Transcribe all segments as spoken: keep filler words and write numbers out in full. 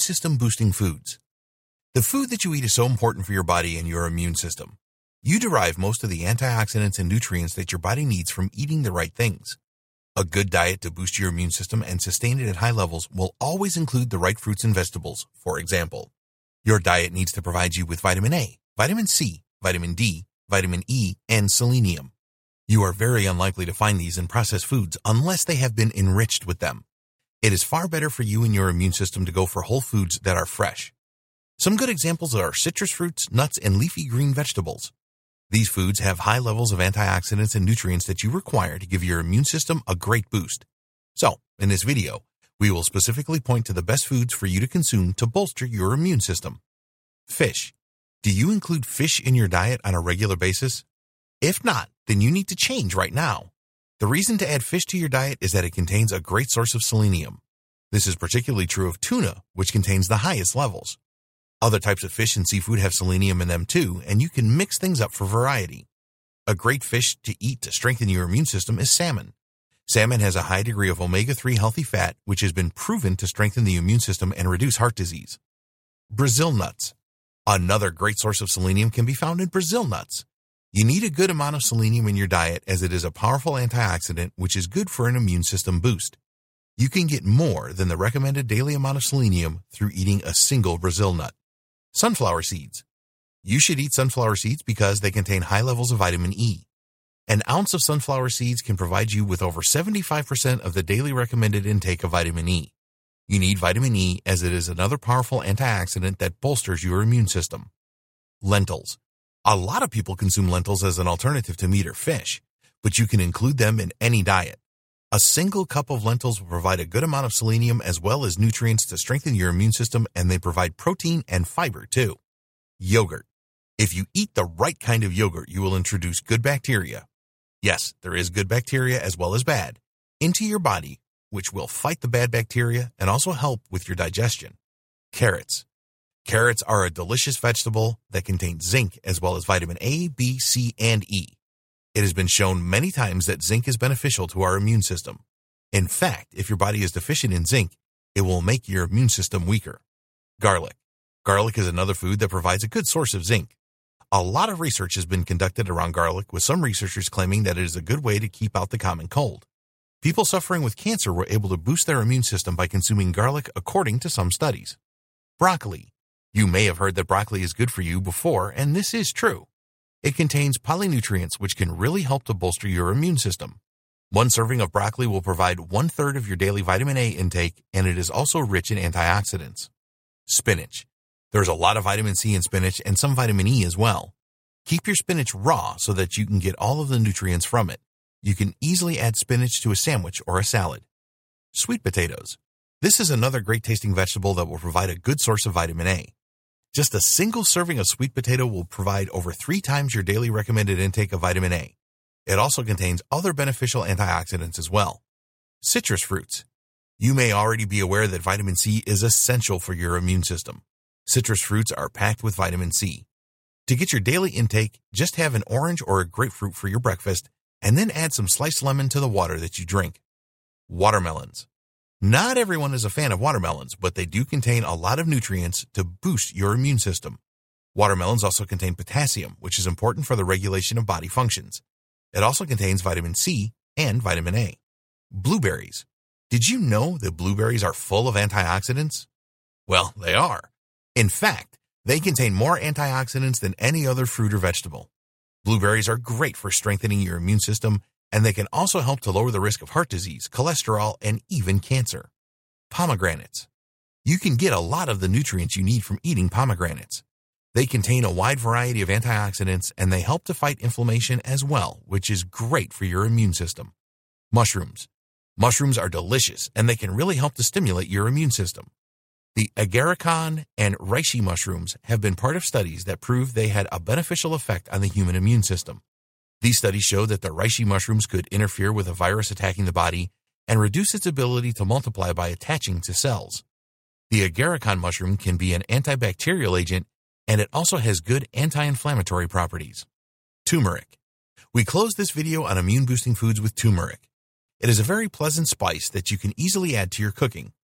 system boosting foods. The food that you eat is so important for your body and your immune system. You derive most of the antioxidants and nutrients that your body needs from eating the right things. A good diet to boost your immune system and sustain it at high levels will always include the right fruits and vegetables. For example, your diet needs to provide you with vitamin A, vitamin C, vitamin D, vitamin E, and selenium. You are very unlikely to find these in processed foods unless they have been enriched with them. It is far better for you and your immune system to go for whole foods that are fresh. Some good examples are citrus fruits, nuts, and leafy green vegetables. These foods have high levels of antioxidants and nutrients that you require to give your immune system a great boost. So, in this video, we will specifically point to the best foods for you to consume to bolster your immune system. Fish. Do you include fish in your diet on a regular basis? If not, then you need to change right now. The reason to add fish to your diet is that it contains a great source of selenium. This is particularly true of tuna, which contains the highest levels. Other types of fish and seafood have selenium in them too, and you can mix things up for variety. A great fish to eat to strengthen your immune system is salmon. Salmon has a high degree of omega three healthy fat, which has been proven to strengthen the immune system and reduce heart disease. Brazil nuts. Another great source of selenium can be found in Brazil nuts. You need a good amount of selenium in your diet as it is a powerful antioxidant which is good for an immune system boost. You can get more than the recommended daily amount of selenium through eating a single Brazil nut. Sunflower seeds. You should eat sunflower seeds because they contain high levels of vitamin E. An ounce of sunflower seeds can provide you with over seventy-five percent of the daily recommended intake of vitamin E. You need vitamin E as it is another powerful antioxidant that bolsters your immune system. Lentils. A lot of people consume lentils as an alternative to meat or fish, but you can include them in any diet. A single cup of lentils will provide a good amount of selenium as well as nutrients to strengthen your immune system, and they provide protein and fiber too. Yogurt. If you eat the right kind of yogurt, you will introduce good bacteria. Yes, there is good bacteria as well as bad into your body, which will fight the bad bacteria and also help with your digestion. Carrots. Carrots are a delicious vegetable that contains zinc as well as vitamin A, B, C, and E. It has been shown many times that zinc is beneficial to our immune system. In fact, if your body is deficient in zinc, it will make your immune system weaker. Garlic. Garlic is another food that provides a good source of zinc. A lot of research has been conducted around garlic, with some researchers claiming that it is a good way to keep out the common cold. People suffering with cancer were able to boost their immune system by consuming garlic, according to some studies. Broccoli. You may have heard that broccoli is good for you before, and this is true. It contains polynutrients which can really help to bolster your immune system. One serving of broccoli will provide one-third of your daily vitamin A intake, and it is also rich in antioxidants. Spinach. There's a lot of vitamin C in spinach and some vitamin E as well. Keep your spinach raw so that you can get all of the nutrients from it. You can easily add spinach to a sandwich or a salad. Sweet potatoes. This is another great tasting vegetable that will provide a good source of vitamin A. Just a single serving of sweet potato will provide over three times your daily recommended intake of vitamin A. It also contains other beneficial antioxidants as well. Citrus fruits. You may already be aware that vitamin C is essential for your immune system. Citrus fruits are packed with vitamin C. To get your daily intake, just have an orange or a grapefruit for your breakfast, and then add some sliced lemon to the water that you drink. Watermelons. Not everyone is a fan of watermelons, but they do contain a lot of nutrients to boost your immune system. Watermelons also contain potassium, which is important for the regulation of body functions. It also contains vitamin C and vitamin A. Blueberries. Did you know that blueberries are full of antioxidants? Well, they are. In fact, they contain more antioxidants than any other fruit or vegetable. Blueberries are great for strengthening your immune system, and they can also help to lower the risk of heart disease, cholesterol, and even cancer. Pomegranates. You can get a lot of the nutrients you need from eating pomegranates. They contain a wide variety of antioxidants, and they help to fight inflammation as well, which is great for your immune system. Mushrooms. Mushrooms are delicious, and they can really help to stimulate your immune system. The agarikon and reishi mushrooms have been part of studies that prove they had a beneficial effect on the human immune system. These studies show that the reishi mushrooms could interfere with a virus attacking the body and reduce its ability to multiply by attaching to cells. The agarikon mushroom can be an antibacterial agent, and it also has good anti-inflammatory properties. Turmeric. We close this video on immune-boosting foods with turmeric. It is a very pleasant spice that you can easily add to your cooking.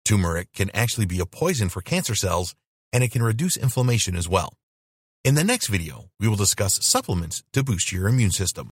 Turmeric can actually be a poison for cancer cells, and it can reduce inflammation as well. In the next video, we will discuss supplements to boost your immune system.